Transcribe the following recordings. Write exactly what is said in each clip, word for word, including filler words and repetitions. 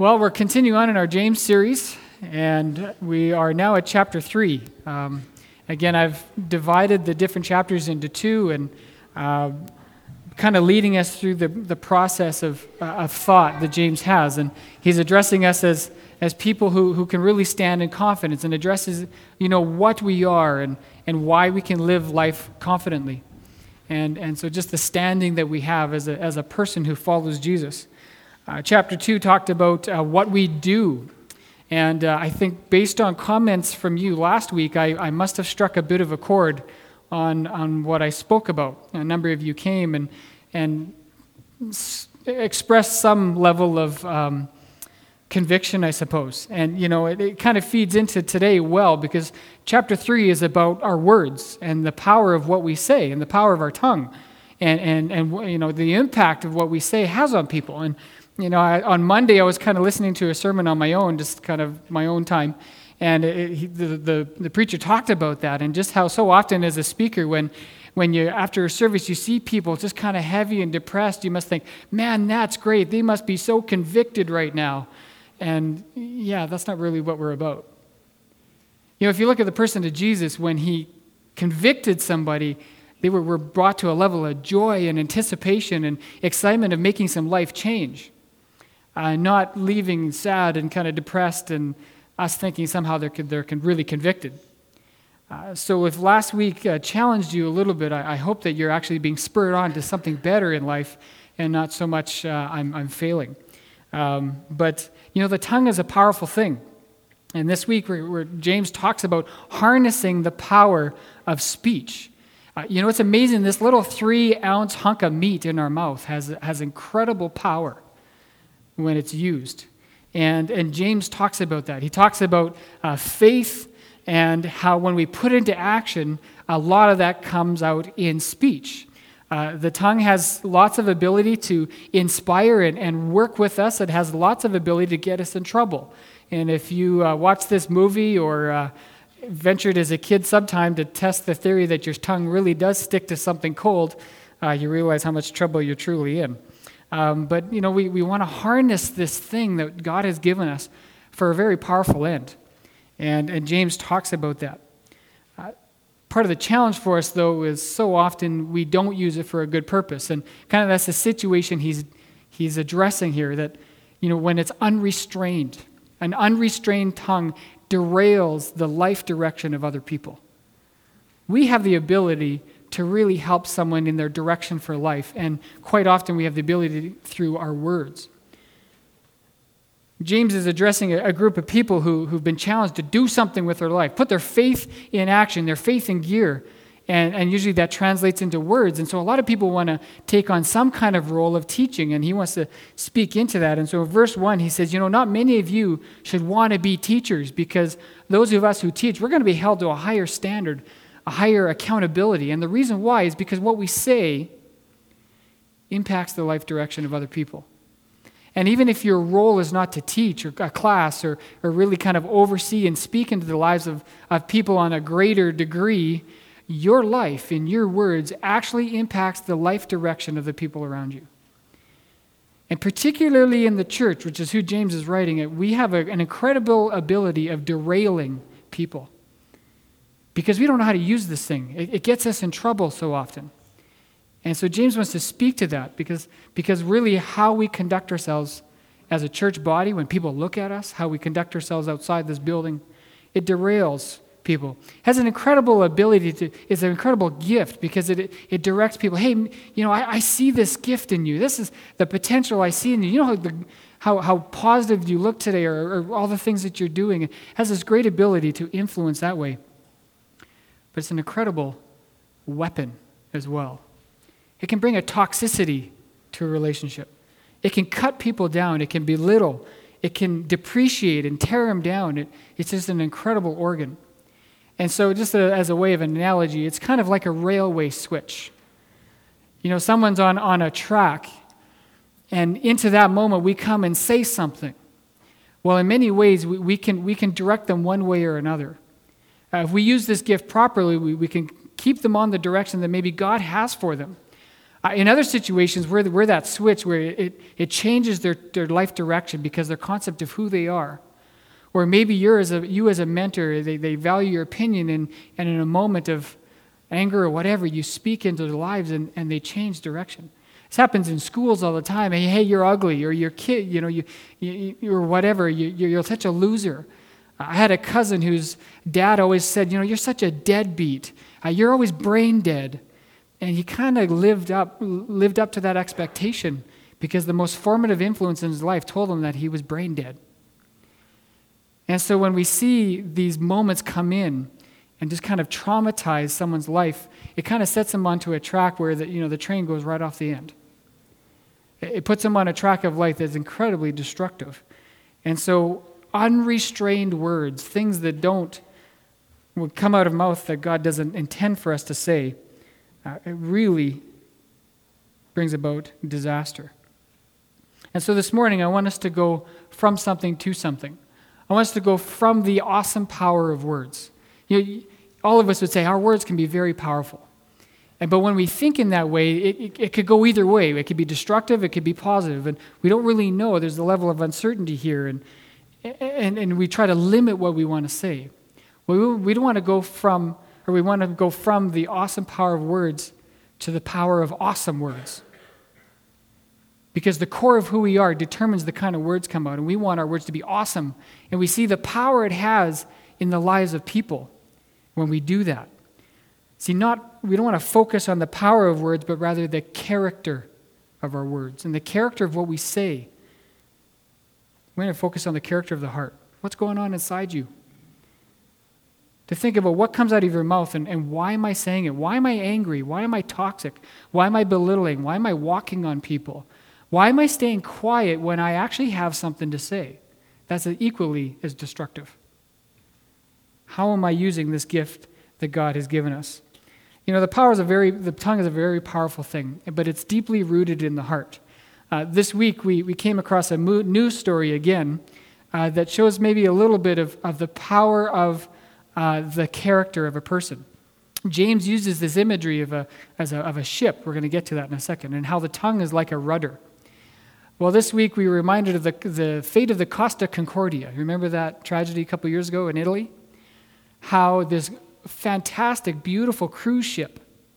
Well, we're continuing on in our James series, and we are now at chapter three. Um, again, I've divided the different chapters into two, and uh, kind of leading us through the, the process of, uh, of thought that James has. And he's addressing us as, as people who, who can really stand in confidence, and addresses, you know, what we are and, and why we can live life confidently. And, and so just the standing that we have as a, as a person who follows Jesus. Uh, chapter two talked about uh, what we do, and uh, I think based on comments from you last week, I, I must have struck a bit of a chord on on what I spoke about. A number of you came and and s- expressed some level of um, conviction, I suppose, and you know it, it kind of feeds into today well, because chapter three is about our words and the power of what we say and the power of our tongue, and and and you know the impact of what we say has on people. And You know, I, on Monday I was kind of listening to a sermon on my own, just kind of my own time, and it, he, the, the the preacher talked about that, and just how so often as a speaker, when when you after a service you see people just kind of heavy and depressed, you must think, man, that's great. They must be so convicted right now, and yeah, that's not really what we're about. You know, if you look at the person of Jesus, when he convicted somebody, they were, were brought to a level of joy and anticipation and excitement of making some life change. Uh, not leaving sad and kind of depressed and us thinking somehow they're, they're really convicted. Uh, so if last week uh, challenged you a little bit, I, I hope that you're actually being spurred on to something better in life and not so much uh, I'm, I'm failing. Um, but, you know, the tongue is a powerful thing. And this week where, where James talks about harnessing the power of speech. Uh, you know, it's amazing. This little three-ounce hunk of meat in our mouth has, has incredible power when it's used. And and James talks about that. He talks about uh, faith and how when we put into action, a lot of that comes out in speech. Uh, the tongue has lots of ability to inspire and, and work with us. It has lots of ability to get us in trouble. And if you uh, watch this movie or uh, ventured as a kid sometime to test the theory that your tongue really does stick to something cold, uh, you realize how much trouble you're truly in. Um, but, you know, we, we want to harness this thing that God has given us for a very powerful end. And, and James talks about that. Uh, part of the challenge for us, though, is so often we don't use it for a good purpose. And kind of that's the situation he's he's addressing here, that, you know, when it's unrestrained, an unrestrained tongue derails the life direction of other people. We have the ability to really help someone in their direction for life, and quite often we have the ability to, through our words. James is addressing a, a group of people who, who've been challenged to do something with their life, put their faith in action, their faith in gear, and, and usually that translates into words. And so a lot of people want to take on some kind of role of teaching, and he wants to speak into that. And so in verse one, he says, you know, not many of you should want to be teachers, because those of us who teach, we're going to be held to a higher standard, a higher accountability. And the reason why is because what we say impacts the life direction of other people. And even if your role is not to teach or a class or, or really kind of oversee and speak into the lives of, of people on a greater degree, your life in your words actually impacts the life direction of the people around you. And particularly in the church, which is who James is writing at, we have a, an incredible ability of derailing people, because we don't know how to use this thing. It, it gets us in trouble so often. And so James wants to speak to that, because, because really how we conduct ourselves as a church body, when people look at us, how we conduct ourselves outside this building, it derails people. It has an incredible ability to, it's an incredible gift, because it, it directs people. Hey, you know, I, I see this gift in you. This is the potential I see in you. You know how, the, how, how positive you look today, or, or all the things that you're doing. It has this great ability to influence that way. But it's an incredible weapon as well. It can bring a toxicity to a relationship. It can cut people down. It can belittle. It can depreciate and tear them down. It, it's just an incredible organ. And so just a, as a way of an analogy, it's kind of like a railway switch. You know, someone's on, on a track, and into that moment we come and say something. Well, in many ways, we, we can we can direct them one way or another. Uh, if we use this gift properly, we, we can keep them on the direction that maybe God has for them. Uh, in other situations, we're, we're that switch where it, it changes their, their life direction because their concept of who they are. Or maybe you're as a, you as a mentor, they, they value your opinion, and, and in a moment of anger or whatever, you speak into their lives and, and they change direction. This happens in schools all the time. Hey, hey, you're ugly, or your kid, you know, you, you, you or whatever, you, you're such a loser. I had a cousin whose dad always said, you know, you're such a deadbeat. Uh, you're always brain dead. And he kind of lived up, lived up to that expectation because the most formative influence in his life told him that he was brain dead. And so when we see these moments come in and just kind of traumatize someone's life, it kind of sets them onto a track where the, you know, the train goes right off the end. It puts them on a track of life that's incredibly destructive. And so unrestrained words, things that don't would come out of mouth that God doesn't intend for us to say, uh, it really brings about disaster. And so this morning, I want us to go from something to something. I want us to go from the awesome power of words. You know, all of us would say our words can be very powerful. And but when we think in that way, it, it, it could go either way. It could be destructive, it could be positive, and we don't really know. There's a level of uncertainty here, and and, and we try to limit what we want to say. Well, we, we don't want to go from, or we want to go from the awesome power of words to the power of awesome words. Because the core of who we are determines the kind of words come out, and we want our words to be awesome. And we see the power it has in the lives of people when we do that. See, not we don't want to focus on the power of words, but rather the character of our words and the character of what we say. We're going to focus on the character of the heart. What's going on inside you? To think about what comes out of your mouth and, and why am I saying it? Why am I angry? Why am I toxic? Why am I belittling? Why am I walking on people? Why am I staying quiet when I actually have something to say? That's equally as destructive. How am I using this gift that God has given us? You know, the power is a very, the tongue is a very powerful thing, but it's deeply rooted in the heart. Uh, this week, we, we came across a mo- news story again uh, that shows maybe a little bit of, of the power of uh, the character of a person. James uses this imagery of a, as a, of a ship. We're going to get to that in a second, and how the tongue is like a rudder. Well, this week we were reminded of the, the fate of the Costa Concordia. You remember that tragedy a couple years ago in Italy? How this fantastic, beautiful cruise ship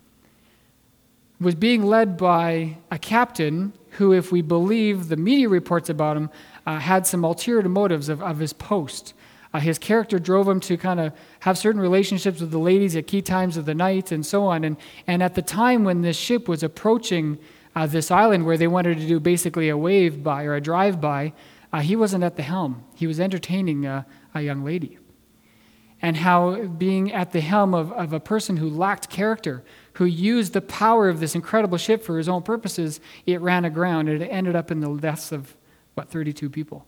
was being led by a captain who, if we believe the media reports about him, uh, had some ulterior motives of, of his post. Uh, his character drove him to kind of have certain relationships with the ladies at key times of the night and so on. And, and at the time when this ship was approaching uh, this island where they wanted to do basically a wave-by or a drive-by, uh, he wasn't at the helm. He was entertaining uh, a young lady. And how being at the helm of, of a person who lacked character, who used the power of this incredible ship for his own purposes, it ran aground and it ended up in the deaths of, what, thirty-two people.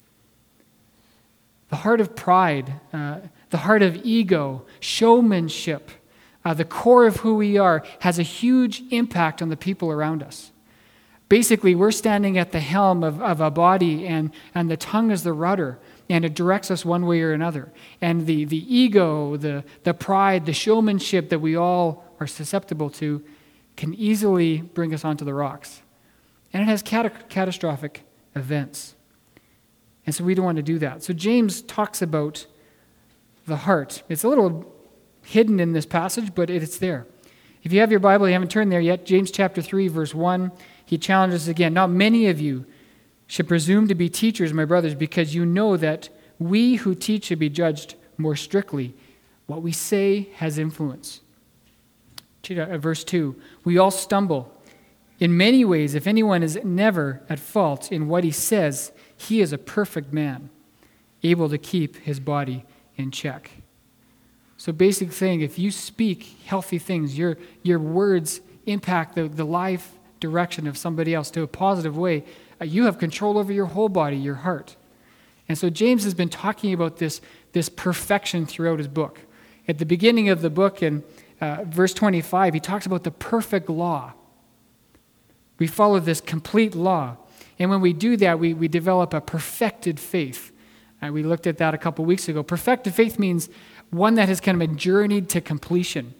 The heart of pride, uh, the heart of ego, showmanship, uh, the core of who we are has a huge impact on the people around us. Basically, we're standing at the helm of, of a body, and, and the tongue is the rudder, and it directs us one way or another. And the, the ego, the, the pride, the showmanship that we all are susceptible to can easily bring us onto the rocks. And it has cat- catastrophic events. And so we don't want to do that. So James talks about the heart. It's a little hidden in this passage, but it's there. If you have your Bible, you haven't turned there yet, James chapter three, verse one, he challenges again. Not many of you should presume to be teachers, my brothers, because you know that we who teach should be judged more strictly. What we say has influence. Verse two, we all stumble. In many ways, if anyone is never at fault in what he says, he is a perfect man, able to keep his body in check. So basic thing, if you speak healthy things, your, your words impact the, the life direction of somebody else to a positive way, uh, you have control over your whole body, your heart. And so James has been talking about this, this perfection throughout his book. At the beginning of the book, in uh, verse twenty-five, he talks about the perfect law. We follow this complete law. And when we do that, we, we develop a perfected faith. Uh, we looked at that a couple weeks ago. Perfected faith means one that has kind of been journeyed to completion.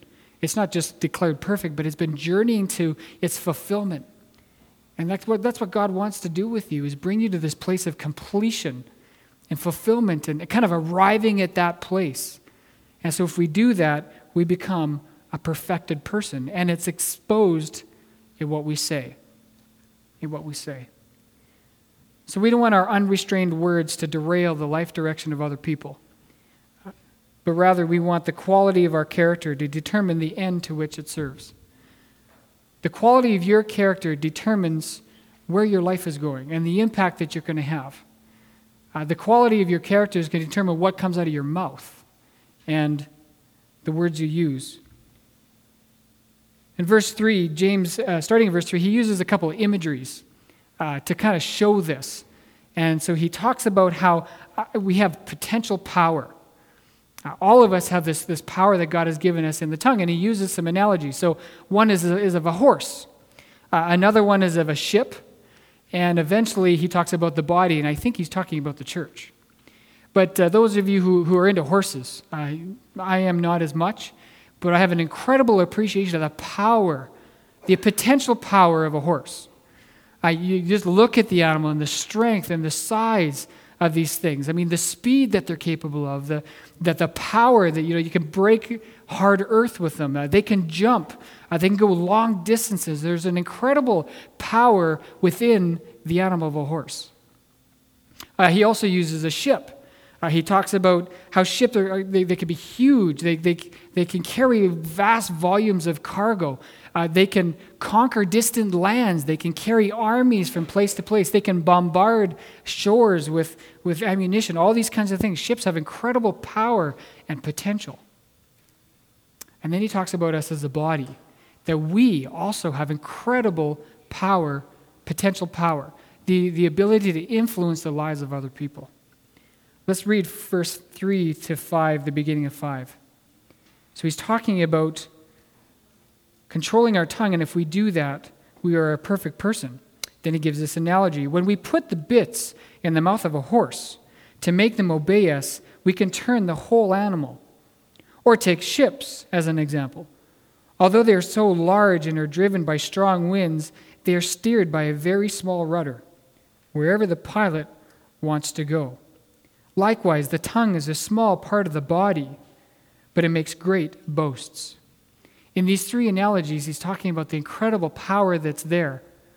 it's not just declared perfect, but it's been journeying to its fulfillment. And that's what, that's what God wants to do with you, is bring you to this place of completion and fulfillment and kind of arriving at that place. And so if we do that, we become a perfected person. And it's exposed in what we say. In what we say. So we don't want our unrestrained words to derail the life direction of other people. But rather, we want the quality of our character to determine the end to which it serves. The quality of your character determines where your life is going and the impact that you're going to have. Uh, the quality of your character is going to determine what comes out of your mouth and the words you use. In verse three, James, uh, starting in verse three, he uses a couple of imageries uh, to kind of show this. And so he talks about how uh, we have potential power. Uh, all of us have this, this power that God has given us in the tongue, and he uses some analogies. So one is, is of a horse. Uh, another one is of a ship. And eventually he talks about the body, and I think he's talking about the church. But uh, those of you who, who are into horses, uh, I am not as much, but I have an incredible appreciation of the power, the potential power of a horse. Uh, you just look at the animal and the strength and the size of these things. I mean, the speed that they're capable of, the that the power that, you know, you can break hard earth with them. Uh, they can jump. Uh, they can go long distances. There's an incredible power within the animal of a horse. Uh, he also uses a ship. Uh, he talks about how ships are, they, they can be huge. They, they, they can carry vast volumes of cargo. Uh, they can conquer distant lands. They can carry armies from place to place. They can bombard shores with, with ammunition, all these kinds of things. Ships have incredible power and potential. And then he talks about us as a body, that we also have incredible power, potential power, the, the ability to influence the lives of other people. Let's read verse three to five, the beginning of five. So he's talking about controlling our tongue, and if we do that, we are a perfect person. Then he gives this analogy. When we put the bits in the mouth of a horse to make them obey us, we can turn the whole animal. Or take ships as an example. Although they are so large and are driven by strong winds, they are steered by a very small rudder, wherever the pilot wants to go. Likewise, the tongue is a small part of the body, but it makes great boasts. In these three analogies, he's talking about the incredible power that's there.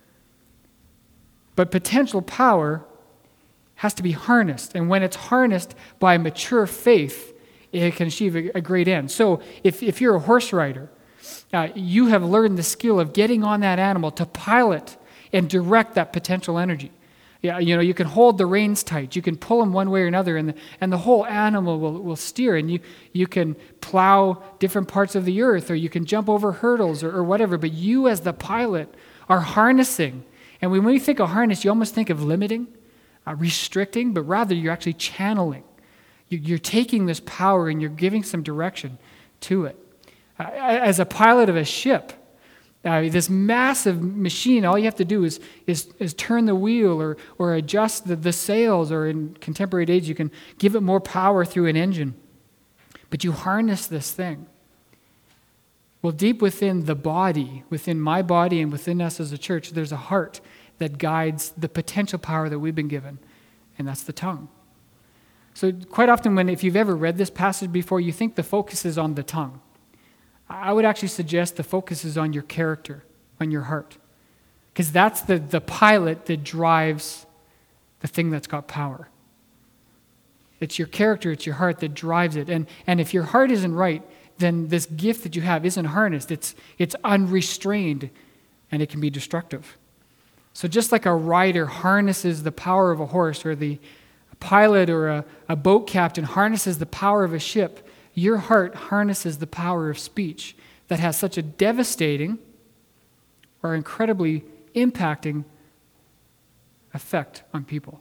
But potential power has to be harnessed. And when it's harnessed by mature faith, it can achieve a, a great end. So if, if you're a horse rider, uh, you have learned the skill of getting on that animal to pilot and direct that potential energy. Yeah, you know, you can hold the reins tight. You can pull them one way or another, and the, and the whole animal will, will steer. And you, you can plow different parts of the earth, or you can jump over hurdles or, or whatever. But you as the pilot are harnessing. And when we think of harness, you almost think of limiting, uh, restricting, but rather you're actually channeling. You, you're taking this power and you're giving some direction to it. Uh, as a pilot of a ship, Uh, this massive machine, all you have to do is is, is turn the wheel or or adjust the, the sails, or in contemporary days you can give it more power through an engine. But you harness this thing. Well, deep within the body, within my body and within us as a church, there's a heart that guides the potential power that we've been given, and that's the tongue. So quite often, when if you've ever read this passage before, you think the focus is on the tongue. I would actually suggest the focus is on your character, on your heart. Because that's the, the pilot that drives the thing that's got power. It's your character, it's your heart that drives it. And, and if your heart isn't right, then this gift that you have isn't harnessed. It's, it's unrestrained, and it can be destructive. So just like a rider harnesses the power of a horse, or the pilot or a, a boat captain harnesses the power of a ship, your heart harnesses the power of speech that has such a devastating or incredibly impacting effect on people.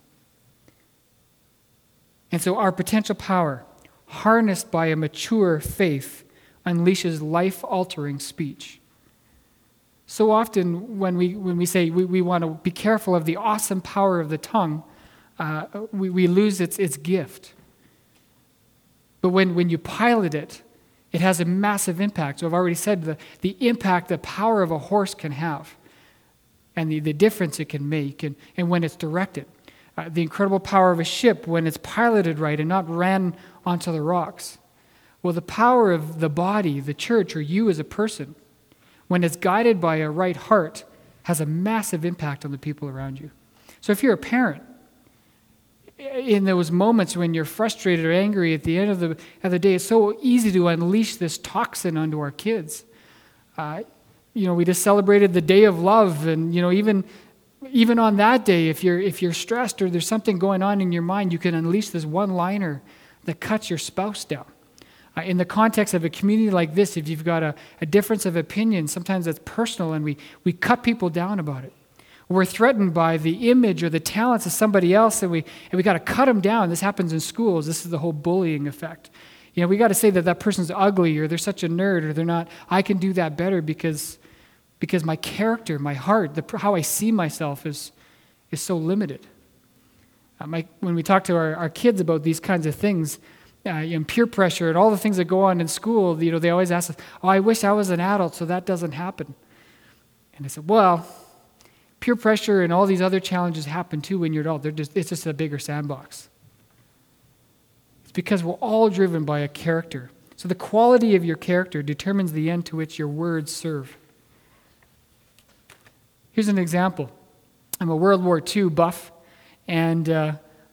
And so our potential power, harnessed by a mature faith, unleashes life-altering speech. So often when we when we say we, we want to be careful of the awesome power of the tongue, uh, we, we lose its its gift. But when, when you pilot it it has a massive impact. So I've already said the, the impact the power of a horse can have and the, the difference it can make and, and when it's directed. Uh, the incredible power of a ship when it's piloted right and not ran onto the rocks. Well, the power of the body, the church, or you as a person, when it's guided by a right heart, has a massive impact on the people around you. So if you're a parent, in those moments when you're frustrated or angry at the end of the, of the day, it's so easy to unleash this toxin onto our kids. Uh, you know, we just celebrated the Day of Love, and you know, even even on that day, if you're if you're stressed or there's something going on in your mind, you can unleash this one-liner that cuts your spouse down. Uh, in the context of a community like this, if you've got a, a difference of opinion, sometimes that's personal, and we we cut people down about it. We're threatened by the image or the talents of somebody else, and we and we got to cut them down. This happens in schools. This is the whole bullying effect. You know, we got to say that that person's ugly, or they're such a nerd, or they're not. I can do that better because because my character, my heart, the, how I see myself is is so limited. Uh, my, when we talk to our, our kids about these kinds of things, uh, you know, peer pressure and all the things that go on in school, you know, they always ask us, "Oh, I wish I was an adult so that doesn't happen." And I said, "Well, peer pressure and all these other challenges happen too when you're an adult. They're just, it's just a bigger sandbox." It's because we're all driven by a character. So the quality of your character determines the end to which your words serve. Here's an example. I'm a World War Two buff, and uh,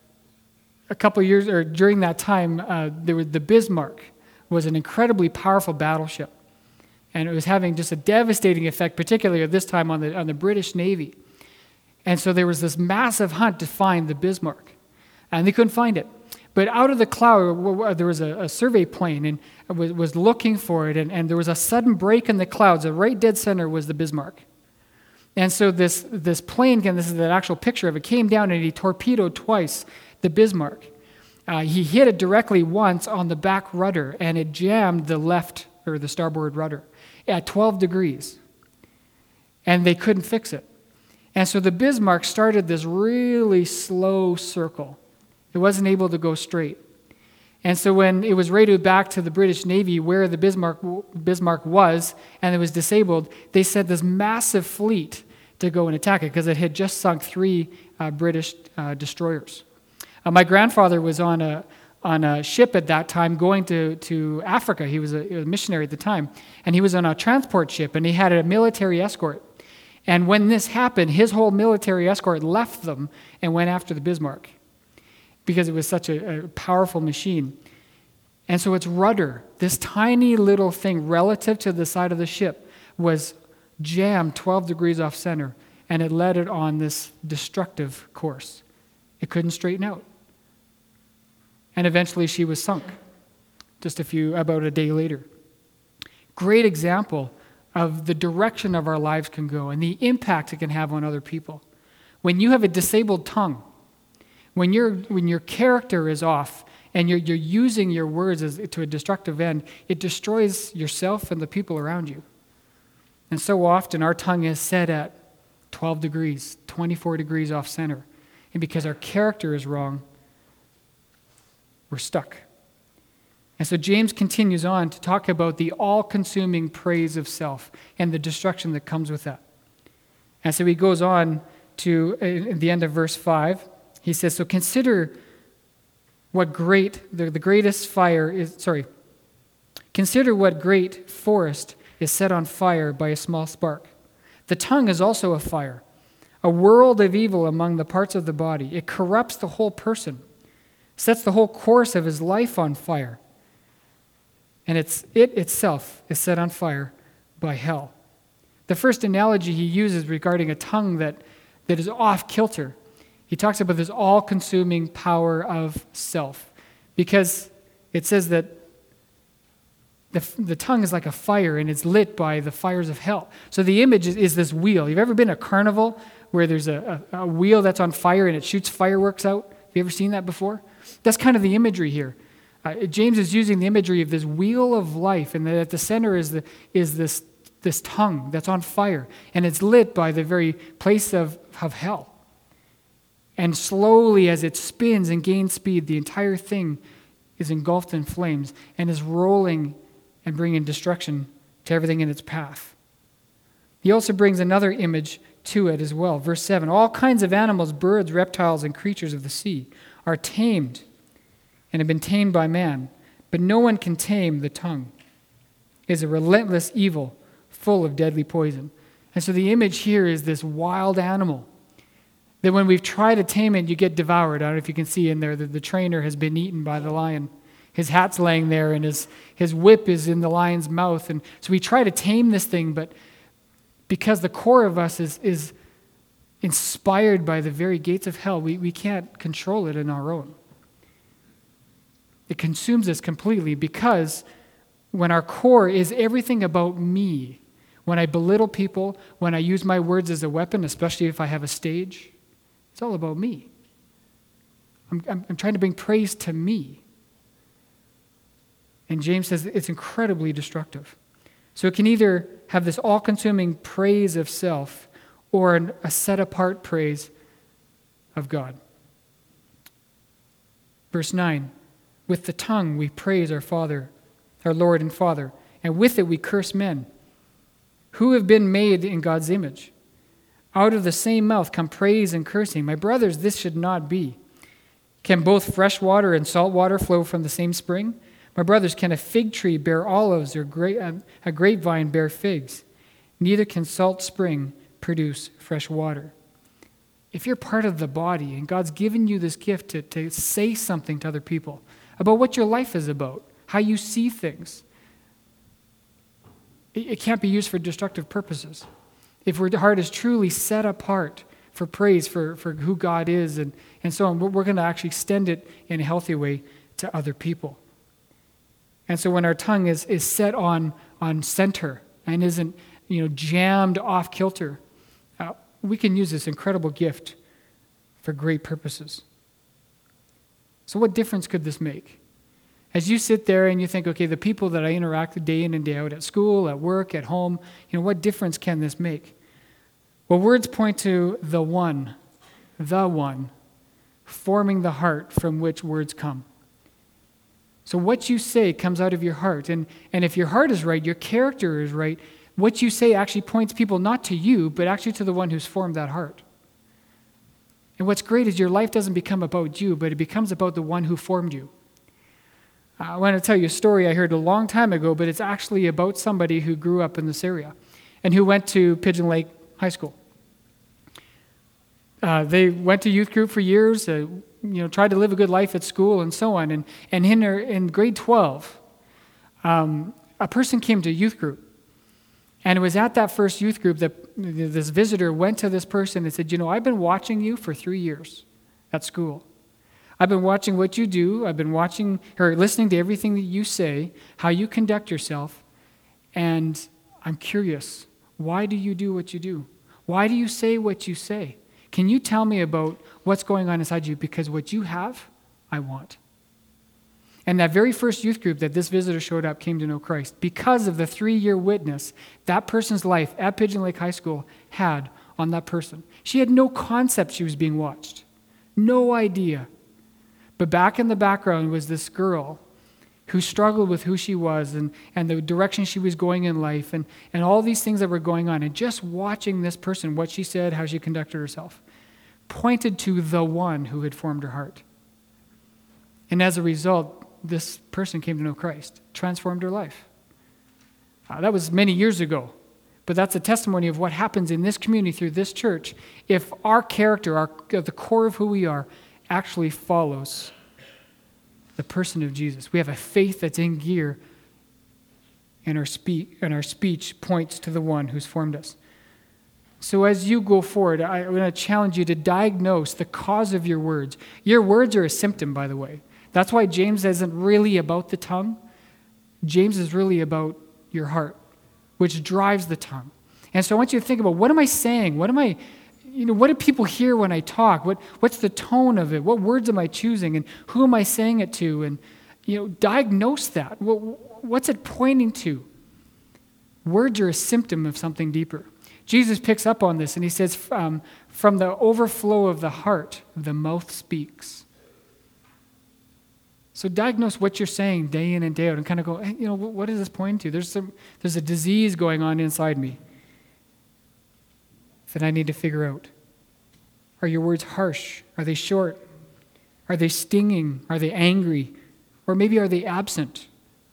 a couple years, or during that time, uh, there was the Bismarck was an incredibly powerful battleship. And it was having just a devastating effect, particularly at this time on the on the British Navy. And so there was this massive hunt to find the Bismarck. And they couldn't find it. But out of the cloud, there was a, a survey plane and was, was looking for it. And, and there was a sudden break in the clouds. The right dead center was the Bismarck. And so this, this plane, again, this is the actual picture of it, came down and he torpedoed twice the Bismarck. Uh, he hit it directly once on the back rudder, and it jammed the left, or the starboard rudder, at twelve degrees. And they couldn't fix it. And so the Bismarck started this really slow circle. It wasn't able to go straight. And so when it was radioed back to the British Navy where the Bismarck, Bismarck was, and it was disabled, they sent this massive fleet to go and attack it because it had just sunk three uh, British uh, destroyers. Uh, my grandfather was on a on a ship at that time going to, to Africa. He was, a, he was a missionary at the time. And he was on a transport ship, and he had a military escort. And when this happened, his whole military escort left them and went after the Bismarck because it was such a, a powerful machine. And so its rudder, this tiny little thing relative to the side of the ship, was jammed twelve degrees off center, and it led it on this destructive course. It couldn't straighten out. And eventually she was sunk just a few, about a day later. Great example of the direction of our lives can go and the impact it can have on other people. When you have a disabled tongue, when, you're, when your character is off and you're, you're using your words as, to a destructive end, it destroys yourself and the people around you. And so often our tongue is set at twelve degrees, twenty-four degrees off center. And because our character is wrong, we're stuck. And so James continues on to talk about the all-consuming praise of self and the destruction that comes with that. And so he goes on to, at the end of verse five, he says, so consider what great, the, the greatest fire is, sorry, consider what great forest is set on fire by a small spark. The tongue is also a fire, a world of evil among the parts of the body. It corrupts the whole person, sets the whole course of his life on fire. And it's, it itself is set on fire by hell. The first analogy he uses regarding a tongue that, that is off kilter, he talks about this all-consuming power of self. Because it says that the, the tongue is like a fire and it's lit by the fires of hell. So the image is, is this wheel. You've ever been to a carnival where there's a, a, a wheel that's on fire and it shoots fireworks out? Have you ever seen that before? That's kind of the imagery here. Uh, James is using the imagery of this wheel of life, and that at the center is the is this this tongue that's on fire, and it's lit by the very place of, of hell. And slowly, as it spins and gains speed, the entire thing is engulfed in flames and is rolling and bringing destruction to everything in its path. He also brings another image to it as well. Verse seven, all kinds of animals, birds, reptiles, and creatures of the sea are tamed and have been tamed by man, but no one can tame the tongue. It is a relentless evil full of deadly poison. And so the image here is this wild animal that when we've tried to tame it, you get devoured. I don't know if you can see in there that the trainer has been eaten by the lion. His hat's laying there and his, his whip is in the lion's mouth. And so we try to tame this thing, but because the core of us is, is inspired by the very gates of hell, we, we can't control it on our own. It consumes us completely because when our core is everything about me, when I belittle people, when I use my words as a weapon, especially if I have a stage, it's all about me. I'm, I'm, I'm trying to bring praise to me. And James says it's incredibly destructive. So it can either have this all-consuming praise of self or an, a set-apart praise of God. Verse nine, with the tongue we praise our Father, our Lord and Father, and with it we curse men who have been made in God's image. Out of the same mouth come praise and cursing. My brothers, this should not be. Can both fresh water and salt water flow from the same spring? My brothers, can a fig tree bear olives or a grapevine bear figs? Neither can salt spring produce fresh water. If you're part of the body and God's given you this gift to, to say something to other people about what your life is about, how you see things, it, it can't be used for destructive purposes. If our heart is truly set apart for praise, for, for who God is, and, and so on, we're, we're going to actually extend it in a healthy way to other people. And so when our tongue is, is set on, on center and isn't, you know, jammed off kilter, uh, we can use this incredible gift for great purposes. So what difference could this make? As you sit there and you think, okay, the people that I interact with day in and day out at school, at work, at home, you know, what difference can this make? Well, words point to the one, the one, forming the heart from which words come. So what you say comes out of your heart. And, and if your heart is right, your character is right, what you say actually points people not to you, but actually to the one who's formed that heart. And what's great is your life doesn't become about you, but it becomes about the one who formed you. I want to tell you a story I heard a long time ago, but it's actually about somebody who grew up in this area and who went to Pigeon Lake High School. Uh, they went to youth group for years, uh, you know, tried to live a good life at school and so on. And, and in, her, in grade twelve, um, a person came to youth group. And it was at that first youth group that this visitor went to this person and said, you know, I've been watching you for three years at school. I've been watching what you do. I've been watching or listening to everything that you say, how you conduct yourself. And I'm curious, why do you do what you do? Why do you say what you say? Can you tell me about what's going on inside you? Because what you have, I want. And that very first youth group that this visitor showed up came to know Christ because of the three-year witness that person's life at Pigeon Lake High School had on that person. She had no concept she was being watched. No idea. But back in the background was this girl who struggled with who she was and, and the direction she was going in life and, and all these things that were going on. And just watching this person, what she said, how she conducted herself, pointed to the one who had formed her heart. And as a result, this person came to know Christ, transformed her life. Uh, that was many years ago. But that's a testimony of what happens in this community through this church if our character, our, the core of who we are, actually follows the person of Jesus. We have a faith that's in gear, and our, spe- and our speech points to the one who's formed us. So as you go forward, I, I'm going to challenge you to diagnose the cause of your words. Your words are a symptom, by the way. That's why James isn't really about the tongue. James is really about your heart, which drives the tongue. And so I want you to think about, what am I saying? What am I, you know, what do people hear when I talk? What, what's the tone of it? What words am I choosing? And who am I saying it to? And, you know, diagnose that. What, what's it pointing to? Words are a symptom of something deeper. Jesus picks up on this and he says, um, from the overflow of the heart, the mouth speaks. So diagnose what you're saying day in and day out and kind of go, hey, you know, what, what is this pointing to? There's some, there's a disease going on inside me that I need to figure out. Are your words harsh? Are they short? Are they stinging? Are they angry? Or maybe are they absent?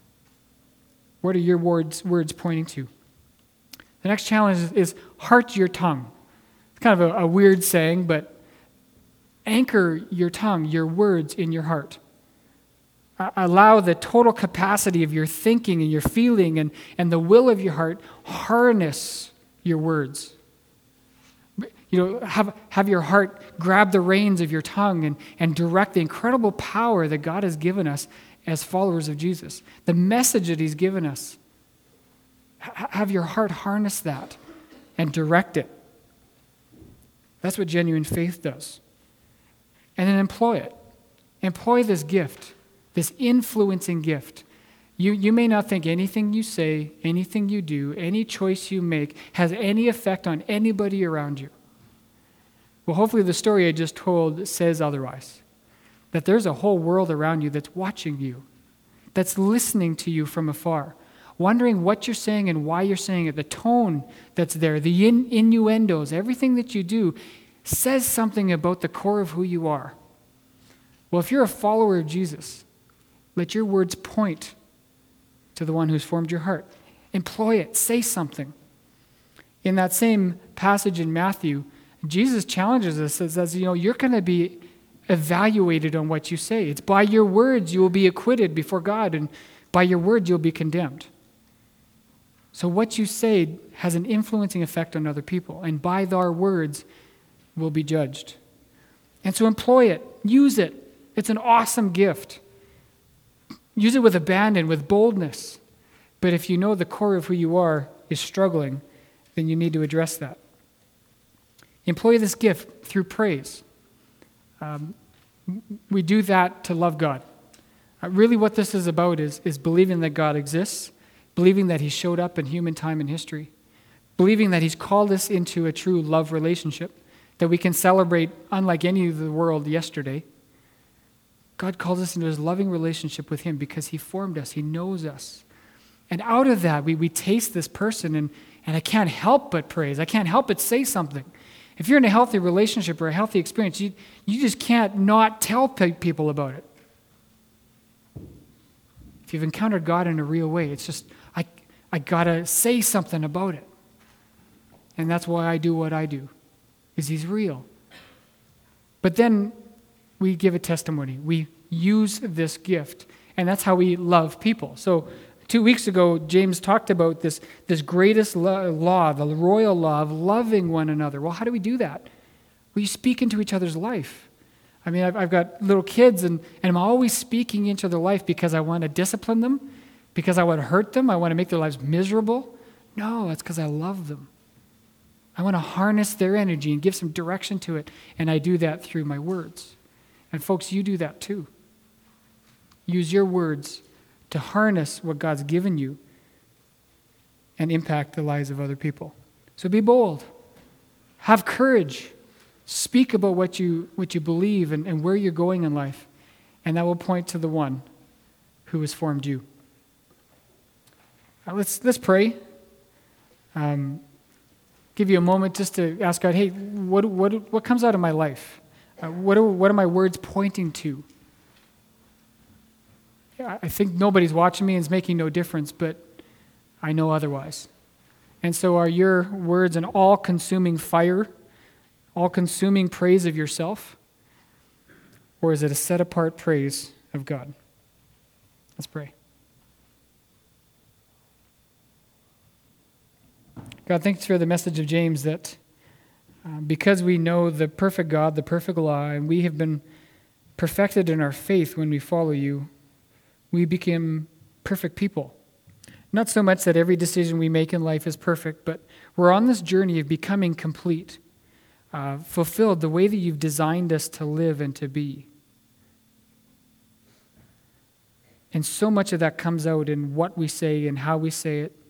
What are your words, words pointing to? The next challenge is, is heart your tongue. It's kind of a, a weird saying, but anchor your tongue, your words in your heart. Uh, allow the total capacity of your thinking and your feeling and, and the will of your heart harness your words. You know, have, have your heart grab the reins of your tongue and, and direct the incredible power that God has given us as followers of Jesus. The message that he's given us. H- have your heart harness that and direct it. That's what genuine faith does. And then employ it. Employ this gift, this influencing gift. You, you may not think anything you say, anything you do, any choice you make has any effect on anybody around you. Well, hopefully the story I just told says otherwise. That there's a whole world around you that's watching you, that's listening to you from afar, wondering what you're saying and why you're saying it, the tone that's there, the in, innuendos, everything that you do says something about the core of who you are. Well, if you're a follower of Jesus, let your words point to the one who's formed your heart. Employ it. Say something. In that same passage in Matthew, Jesus challenges us and says, you know, you're going to be evaluated on what you say. It's by your words you will be acquitted before God, and by your words you'll be condemned. So what you say has an influencing effect on other people, and by our words we'll be judged. And so employ it. Use it. It's an awesome gift. Use it with abandon, with boldness. But if you know the core of who you are is struggling, then you need to address that. Employ this gift through praise. Um, we do that to love God. Uh, really what this is about is, is believing that God exists, believing that he showed up in human time and history, believing that he's called us into a true love relationship that we can celebrate unlike any of the world yesterday. God calls us into his loving relationship with him because he formed us. He knows us. And out of that, we, we taste this person, and, and I can't help but praise. I can't help but say something. If you're in a healthy relationship or a healthy experience, you, you just can't not tell pe- people about it. If you've encountered God in a real way, it's just, I, I got to say something about it. And that's why I do what I do, is he's real. But then we give a testimony. We use this gift, and that's how we love people. So two weeks ago, James talked about this, this greatest law, the royal law of loving one another. Well, how do we do that? We speak into each other's life. I mean, I've, I've got little kids, and, and I'm always speaking into their life because I want to discipline them, because I want to hurt them, I want to make their lives miserable. No, it's because I love them. I want to harness their energy and give some direction to it, and I do that through my words. And folks, you do that too. Use your words to harness what God's given you and impact the lives of other people. So be bold. Have courage. Speak about what you what you believe and, and where you're going in life. And that will point to the one who has formed you. Now let's let's pray. Um, give you a moment just to ask God, hey, what what what comes out of my life? Uh, what are, what are my words pointing to? I think nobody's watching me and it's making no difference, but I know otherwise. And so are your words an all-consuming fire, all-consuming praise of yourself? Or is it a set-apart praise of God? Let's pray. God, thanks for the message of James that uh, because we know the perfect God, the perfect law, and we have been perfected in our faith when we follow you, we become perfect people. Not so much that every decision we make in life is perfect, but we're on this journey of becoming complete, uh, fulfilled the way that you've designed us to live and to be. And so much of that comes out in what we say and how we say it.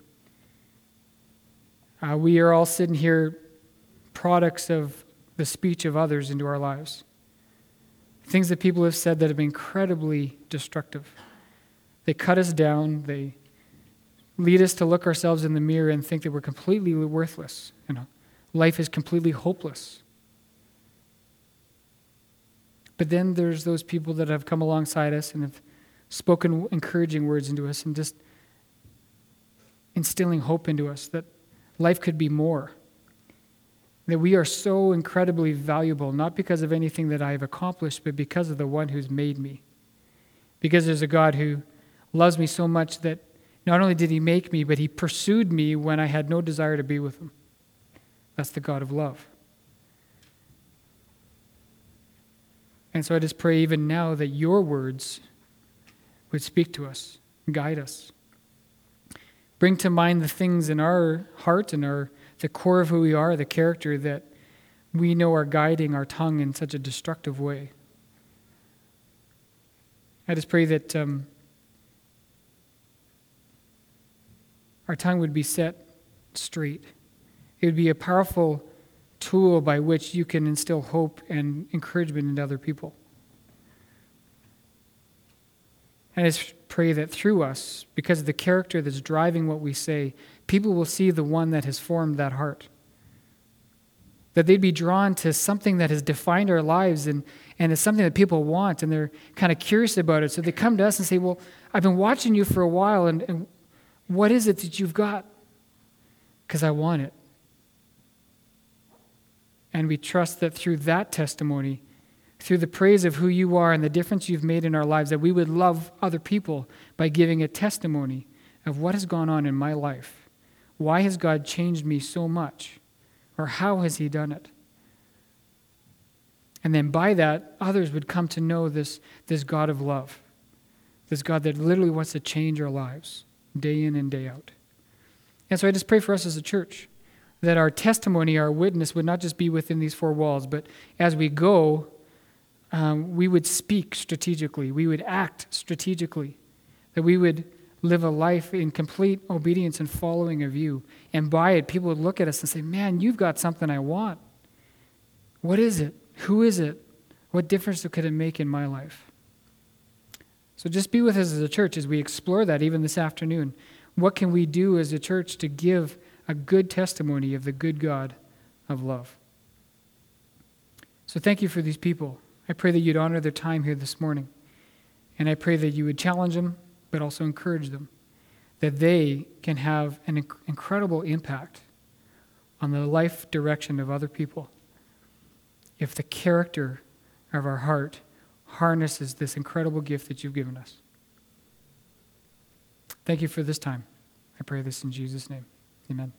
Uh, we are all sitting here products of the speech of others into our lives. things that people have said that have been incredibly destructive. They cut us down. They lead us to look ourselves in the mirror and think that we're completely worthless. You know, life is completely hopeless. But then there's those people that have come alongside us and have spoken encouraging words into us and just instilling hope into us that life could be more. That we are so incredibly valuable, not because of anything that I have accomplished, but because of the one who's made me. Because there's a God who loves me so much that not only did he make me, but he pursued me when I had no desire to be with him. That's the God of love. And so I just pray even now that your words would speak to us, guide us. Bring to mind the things in our heart and our the core of who we are, the character that we know are guiding our tongue in such a destructive way. I just pray that um, our tongue would be set straight. It would be a powerful tool by which you can instill hope and encouragement into other people. And I just pray that through us, because of the character that's driving what we say, people will see the one that has formed that heart. That they'd be drawn to something that has defined our lives and, and is something that people want, and they're kind of curious about it. So they come to us and say, well, I've been watching you for a while, and, and what is it that you've got? Because I want it. And we trust that through that testimony, through the praise of who you are and the difference you've made in our lives, that we would love other people by giving a testimony of what has gone on in my life. Why has God changed me so much? Or how has he done it? And then by that, others would come to know this, this God of love, this God that literally wants to change our lives day in and day out. And so I just pray for us as a church, that our testimony, our witness would not just be within these four walls, but as we go, um, we would speak strategically, we would act strategically, that we would live a life in complete obedience and following of you. And by it, people would look at us and say, man, you've got something I want. What is it? Who is it? What difference could it make in my life? So just be with us as a church as we explore that even this afternoon. What can we do as a church to give a good testimony of the good God of love? So thank you for these people. I pray that you'd honor their time here this morning. And I pray that you would challenge them, but also encourage them, that they can have an inc- incredible impact on the life direction of other people if the character of our heart harnesses this incredible gift that you've given us. Thank you for this time. I pray this in Jesus' name. Amen.